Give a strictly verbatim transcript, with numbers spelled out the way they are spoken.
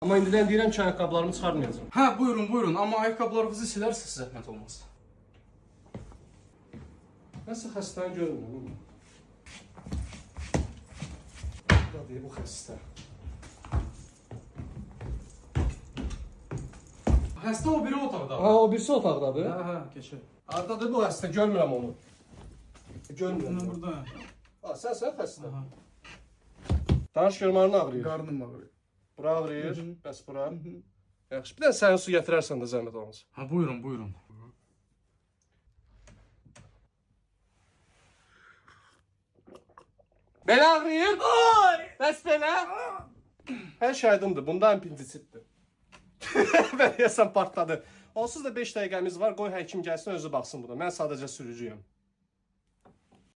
Amma indidən deyirəm ki, ayaqqabılarımı çıxarmayacağım. Hə, buyurun, buyurun. Amma ayaqqabılarınızı silərsiz, zəhmət olmaz. Nəsə xəstəni görmürəm. Bu deyir, bu xəstə. Xəstə o biri otaqda. Ha, o birisi otaqdadır. Hə, hə, keçək. Hardadır bu xəstə? Görmürəm onu. Görmürəm. Mən burada. Ha, sən sən xəstə. Danış görməlin ağrıyır. Qarnım ağrıyır. Bura ağrıyır, bəs bura. Yaxşı, bir də sənin su gətirərsən də zəhmət olmaz. Ha, buyurun, buyurun. Belə ağrıyır. Ay! Bəs belə? Hər şey aydındır, bunda appendisitdir. Bəlkə sən partladı. Onsuz da beş dəqiqəmiz var, qoy həkim gəlsin, özü baxsın buna. Mən sadəcə sürücüyəm.